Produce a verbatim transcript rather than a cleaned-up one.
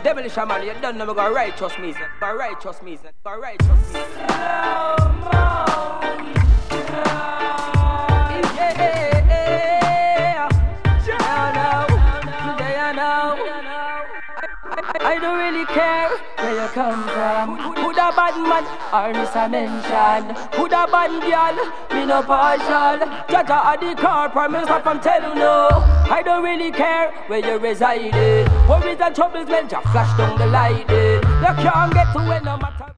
Demolition man, you don't know me got righteous me, sir. Got righteous me, sir. Got righteous me. I don't really care where you come from. Who da bad man or miss a mention? Who da bad girl? Me no partial. Jaja at the car, promise not from tell you no. I don't really care where you reside. Worries and troubles, men just flash down the light. You can't get to where no matter.